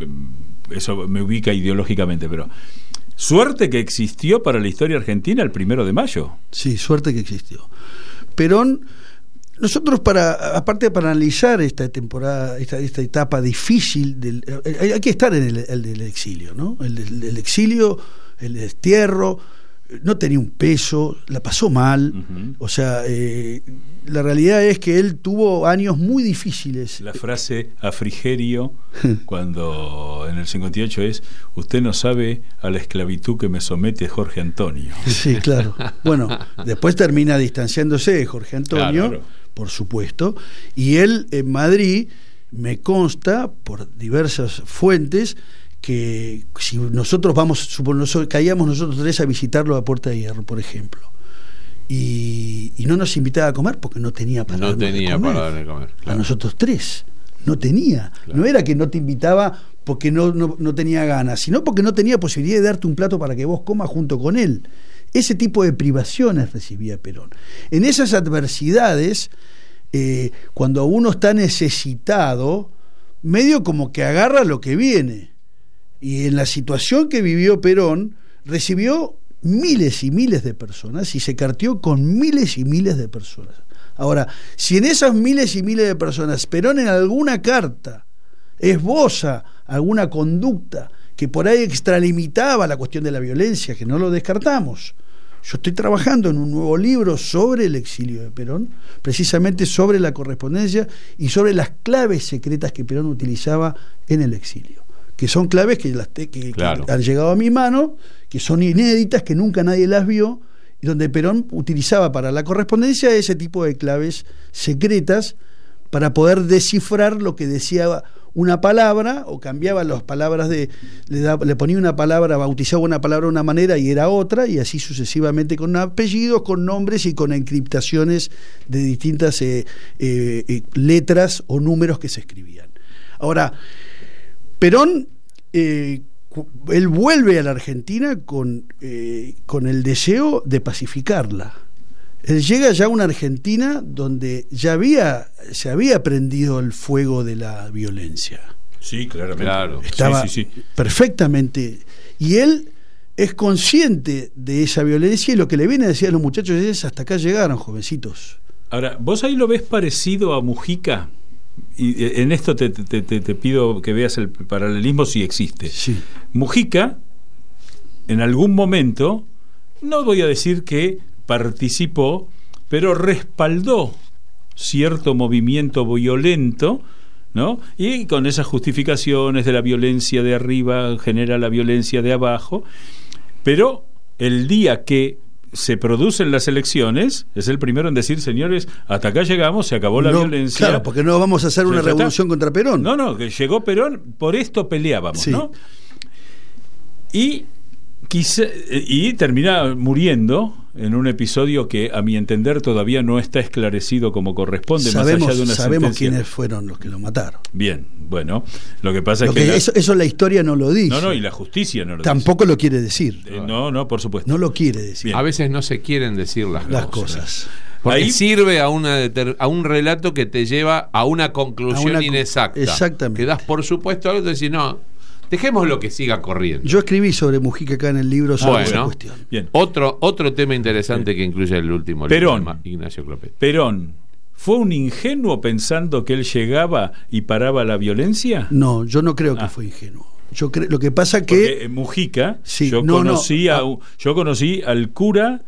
eso me ubica ideológicamente, pero suerte que existió para la historia argentina el primero de mayo. Sí, suerte que existió. Perón, nosotros para, aparte para analizar esta temporada, esta, esta etapa difícil, del, hay, hay que estar en el, el del exilio, ¿no? El, el, el exilio, el destierro. No tenía un peso, la pasó mal, uh-huh. o sea, eh, la realidad es que él tuvo años muy difíciles. La frase a Frigerio, cuando en el cincuenta y ocho es, usted no sabe a la esclavitud que me somete Jorge Antonio. Sí, claro. Bueno, después termina distanciándose de Jorge Antonio, claro, por supuesto, y él en Madrid, me consta, por diversas fuentes, que si nosotros vamos, supongamos, caíamos nosotros tres a visitarlo a Puerta de Hierro, por ejemplo, y, y no nos invitaba a comer porque no tenía para no tenía de comer. para darle comer, claro. A nosotros tres no tenía, claro. No era que no te invitaba porque no, no, no tenía ganas, sino porque no tenía posibilidad de darte un plato para que vos comas junto con él. Ese tipo de privaciones recibía Perón. En esas adversidades, eh, cuando uno está necesitado, medio como que agarra lo que viene. Y en la situación que vivió Perón, recibió miles y miles de personas y se carteó con miles y miles de personas. Ahora, si en esas miles y miles de personas Perón en alguna carta esboza alguna conducta que por ahí extralimitaba la cuestión de la violencia, que no lo descartamos. Yo estoy trabajando en un nuevo libro sobre el exilio de Perón, precisamente sobre la correspondencia y sobre las claves secretas que Perón utilizaba en el exilio, que son claves que, las te, que, claro. que han llegado a mi mano, que son inéditas, que nunca nadie las vio, y donde Perón utilizaba para la correspondencia ese tipo de claves secretas para poder descifrar lo que decía una palabra, o cambiaba las palabras de, le, da, le ponía una palabra, bautizaba una palabra de una manera y era otra, y así sucesivamente con apellidos, con nombres y con encriptaciones de distintas eh, eh, eh, letras o números que se escribían. Ahora, Perón, eh, él vuelve a la Argentina con, eh, con el deseo de pacificarla. Él llega ya a una Argentina donde ya había, se había prendido el fuego de la violencia. Sí, claramente. Claro. Estaba sí, sí, sí. perfectamente. Y él es consciente de esa violencia, y lo que le viene a decir a los muchachos es: hasta acá llegaron, jovencitos. Ahora, ¿vos ahí lo ves parecido a Mujica? Y en esto te, te, te, te pido que veas el paralelismo si existe. Sí. Mujica, en algún momento, no voy a decir que participó, pero respaldó cierto movimiento violento, ¿no? Y con esas justificaciones de la violencia de arriba genera la violencia de abajo, pero el día que se producen las elecciones es el primero en decir: señores, hasta acá llegamos, se acabó la no, violencia. Claro, porque no vamos a hacer una revolución contra Perón. No, no, que llegó Perón, por esto peleábamos, sí. ¿no? Y, quise, y termina muriendo en un episodio que a mi entender todavía no está esclarecido como corresponde, sabemos, más allá de una sabemos sentencia. quiénes fueron los que lo mataron. Bien, bueno, lo que pasa lo es que, que la... eso, eso la historia no lo dice. No, no, y la justicia no lo tampoco dice. lo quiere decir. Eh, no, no, por supuesto. No lo quiere decir. Bien. A veces no se quieren decir las, las cosas. cosas. Porque Ahí... sirve a una deter... a un relato que te lleva a una conclusión a una... inexacta. Exactamente. Que das por supuesto algo y decís, no, dejemos lo que siga corriendo. Yo escribí sobre Mujica acá en el libro sobre bueno, esa cuestión. Bien. Otro, otro tema interesante Bien. que incluye el último Perón. libro de Ignacio Clopet. Perón, ¿fue un ingenuo pensando que él llegaba y paraba la violencia? No, yo no creo que ah. fue ingenuo. Yo creo, lo que pasa que Porque Mujica, sí, yo no, conocí no, a, ah. yo conocí al cura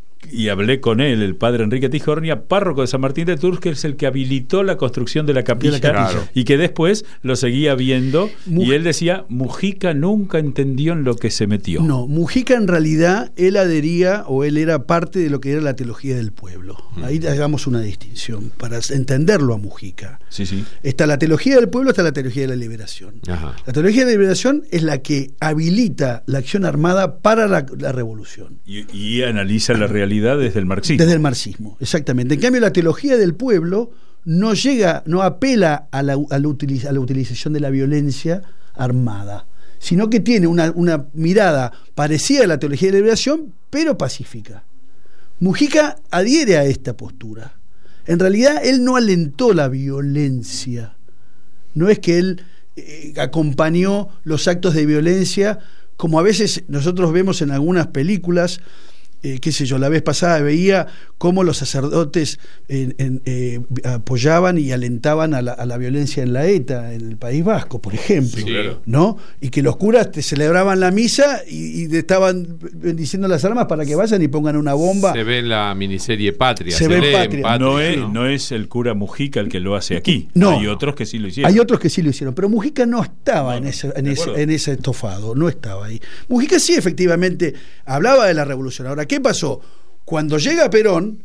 y hablé con él, el padre Enrique Tijornia, párroco de San Martín de Tours, que es el que habilitó la construcción de la capilla, de la capilla. Claro. y que después lo seguía viendo, Muj- y él decía, Mujica nunca entendió en lo que se metió. No, Mujica en realidad, él adhería o él era parte de lo que era la teología del pueblo. Mm. Ahí hagamos una distinción, para entenderlo a Mujica. Sí, sí. Está la teología del pueblo, está la teología de la liberación. Ajá. La teología de la liberación es la que habilita la acción armada para la, la revolución. Y, y analiza la realidad desde el marxismo. Desde el marxismo, exactamente. En cambio, la teología del pueblo no llega, no apela a la, a la, utiliz, a la utilización de la violencia armada, sino que tiene una, una mirada parecida a la teología de la liberación, pero pacífica. Mujica adhiere a esta postura. En realidad, él no alentó la violencia. No es que él eh, acompañó los actos de violencia, como a veces nosotros vemos en algunas películas. Eh, qué sé yo, la vez pasada veía cómo los sacerdotes eh, en, eh, apoyaban y alentaban a la, a la violencia en la ETA, en el País Vasco, por ejemplo, sí, claro. ¿no? Y que los curas te celebraban la misa y, y te estaban bendiciendo las armas para que vayan y pongan una bomba. Se ve en la miniserie Patria. Se, se ve en Patria. Patria no, es, ¿no? no es el cura Mujica el que lo hace aquí. No. Hay otros que sí lo hicieron. Hay otros que sí lo hicieron, pero Mujica no estaba no, en, ese, de en, ese, acuerdo. en ese estofado, no estaba ahí. Mujica sí, efectivamente, hablaba de la revolución. Ahora, ¿qué pasó? Cuando llega Perón,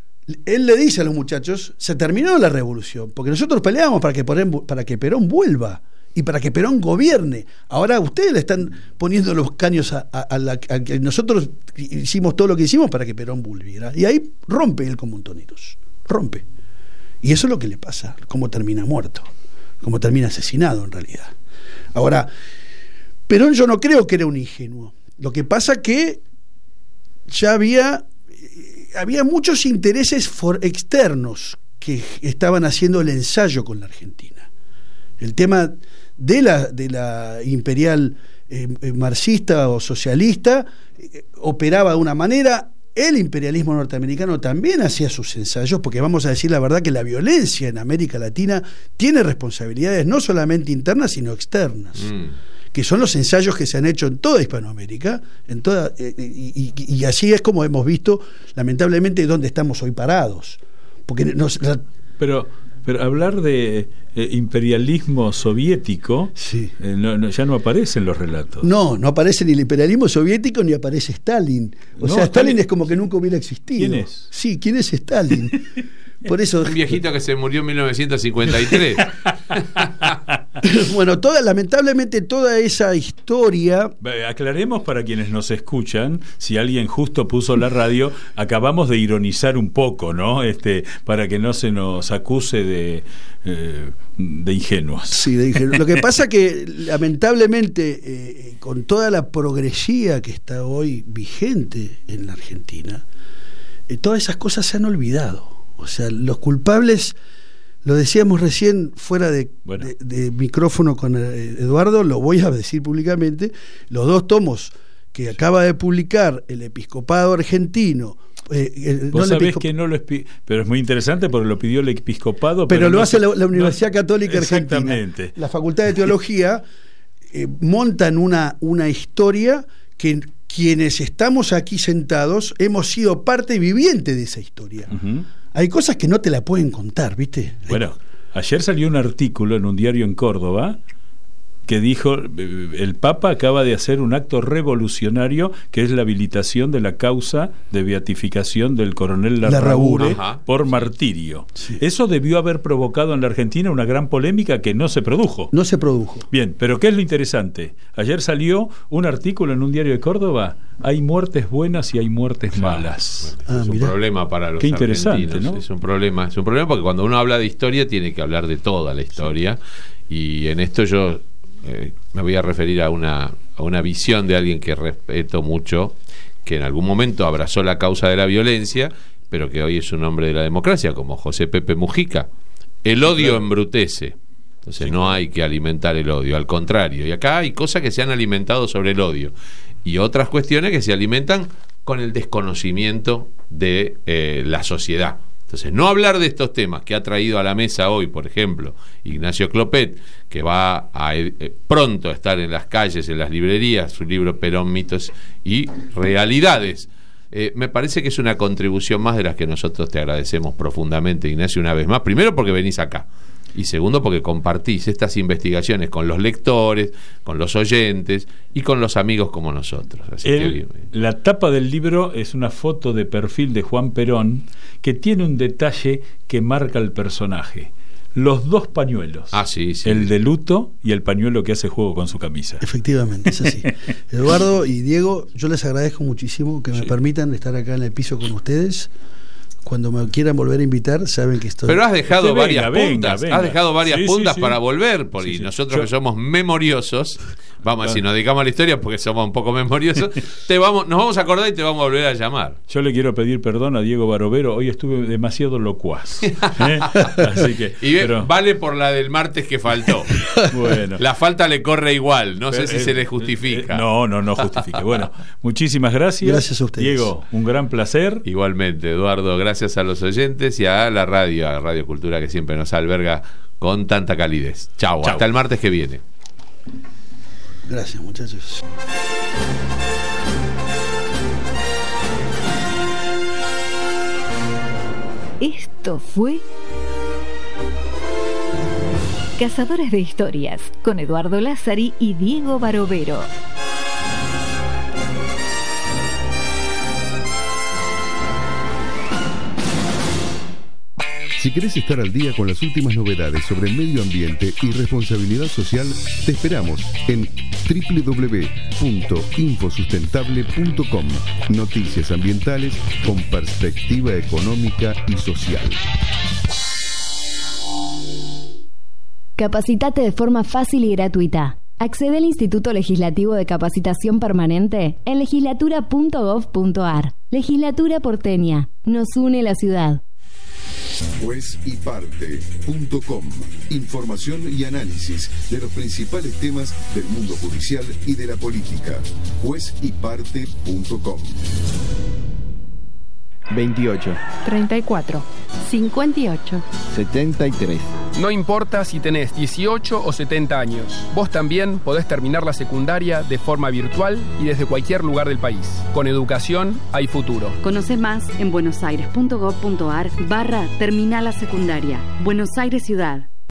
él le dice a los muchachos, se terminó la revolución, porque nosotros peleamos para que Perón, para que Perón vuelva y para que Perón gobierne. Ahora ustedes le están poniendo los caños a, a, a, la, a que nosotros hicimos todo lo que hicimos para que Perón volviera. Y ahí rompe él como Montoneros, rompe. Y eso es lo que le pasa, cómo termina muerto, cómo termina asesinado en realidad. Ahora, Perón yo no creo que era un ingenuo. Lo que pasa que ya había... había muchos intereses for externos que estaban haciendo el ensayo con la Argentina. El tema de la, de la imperial eh, marxista o socialista eh, operaba de una manera. El imperialismo norteamericano también hacía sus ensayos, porque vamos a decir la verdad que la violencia en América Latina tiene responsabilidades no solamente internas sino externas. Mm. que son los ensayos que se han hecho en toda Hispanoamérica, en toda, eh, y, y, y así es como hemos visto, lamentablemente, dónde estamos hoy parados. Porque nos, la... pero, pero hablar de eh, imperialismo soviético sí. eh, no, no, ya no aparece en los relatos. No, no aparece ni el imperialismo soviético ni aparece Stalin. O no, sea, Stalin, Stalin es como que nunca hubiera existido. ¿Quién es? Sí, ¿quién es Stalin? Por eso... Un viejito que se murió en mil novecientos cincuenta y tres. Bueno, toda, lamentablemente toda esa historia... Aclaremos para quienes nos escuchan, si alguien justo puso la radio, acabamos de ironizar un poco, ¿no? Este, para que no se nos acuse de, eh, de ingenuos. Sí, de ingenuos. Lo que pasa que lamentablemente eh, con toda la progresía que está hoy vigente en la Argentina, eh, todas esas cosas se han olvidado. O sea, los culpables, lo decíamos recién fuera de, bueno. de, de micrófono con Eduardo, lo voy a decir públicamente, los dos tomos que acaba de publicar el episcopado argentino. Eh, el, Vos no sabés episcop... que no lo espi... pero es muy interesante porque lo pidió el episcopado, pero, pero lo no hace se... la, la Universidad no... Católica Argentina. Exactamente. La Facultad de Teología eh, montan una, una historia que quienes estamos aquí sentados hemos sido parte viviente de esa historia. Uh-huh. Hay cosas que no te la pueden contar, ¿viste? Bueno, ayer salió un artículo en un diario en Córdoba que dijo, el Papa acaba de hacer un acto revolucionario que es la habilitación de la causa de beatificación del coronel Larraure Larraure. por martirio. Sí. Eso debió haber provocado en la Argentina una gran polémica que no se produjo. No se produjo. Bien, pero ¿qué es lo interesante? Ayer salió un artículo en un diario de Córdoba, hay muertes buenas y hay muertes malas. Bueno, Ah, es un mirá. problema para los Qué interesante, argentinos. ¿no? Es un problema, es un problema porque cuando uno habla de historia tiene que hablar de toda la historia, y en esto yo eh, me voy a referir a una, a una visión de alguien que respeto mucho, que en algún momento abrazó la causa de la violencia, pero que hoy es un hombre de la democracia, como José Pepe Mujica. El odio claro. embrutece. Entonces Sí, no claro. hay que alimentar el odio, al contrario. Y acá hay cosas que se han alimentado sobre el odio y otras cuestiones que se alimentan con el desconocimiento de eh, la sociedad. Entonces, no hablar de estos temas que ha traído a la mesa hoy, por ejemplo, Ignacio Clopet, que va a eh, pronto a estar en las calles, en las librerías, su libro Perón, mitos y realidades. Eh, me parece que es una contribución más de las que nosotros te agradecemos profundamente, Ignacio, una vez más. Primero porque venís acá. Y segundo, porque compartís estas investigaciones con los lectores, con los oyentes y con los amigos como nosotros. Así El, que, la tapa del libro es una foto de perfil de Juan Perón que tiene un detalle que marca el personaje. Los dos pañuelos. Ah, sí, sí. El de luto y el pañuelo que hace juego con su camisa. Efectivamente, es así. Eduardo y Diego, yo les agradezco muchísimo que me Sí. permitan estar acá en el piso con ustedes. Cuando me quieran volver a invitar, saben que estoy. Pero has dejado Usted varias venga, puntas, venga, venga. has dejado varias Sí, puntas sí, sí. para volver, por, Sí, y sí. nosotros Yo- que somos memoriosos, vamos, Claro. si nos dedicamos a la historia porque somos un poco memoriosos, te vamos, nos vamos a acordar y te vamos a volver a llamar. Yo le quiero pedir perdón a Diego Barovero, hoy estuve demasiado locuaz. ¿eh? Así que, Y ve- pero, vale por la del martes que faltó. bueno. La falta le corre igual, no sé Eh, si eh, se le eh, justifica. eh, no, no, no justifica. Bueno, muchísimas gracias. Gracias a ustedes. Diego, un gran placer. Igualmente, Eduardo, gracias a los oyentes y a la radio, a Radio Cultura, que siempre nos alberga con tanta calidez. Chau, Chau. hasta el martes que viene. Gracias, muchachos. Esto fue Cazadores de Historias con Eduardo Lázari y Diego Barovero. Si querés estar al día con las últimas novedades sobre medio ambiente y responsabilidad social, te esperamos en doble u doble u doble u punto infosustentable punto com. Noticias ambientales con perspectiva económica y social. Capacitate de forma fácil y gratuita. Accede al Instituto Legislativo de Capacitación Permanente en legislatura punto gov punto ar. Legislatura porteña. Nos une la ciudad. juez y parte punto com. Información y análisis de los principales temas del mundo judicial y de la política. juez y parte punto com. veintiocho, treinta y cuatro, cincuenta y ocho. setenta y tres. No importa si tenés dieciocho o setenta años, vos también podés terminar la secundaria de forma virtual y desde cualquier lugar del país. Con educación hay futuro. Conoce más en buenosaires punto gov punto ar barra terminal la secundaria. Buenos Aires Ciudad.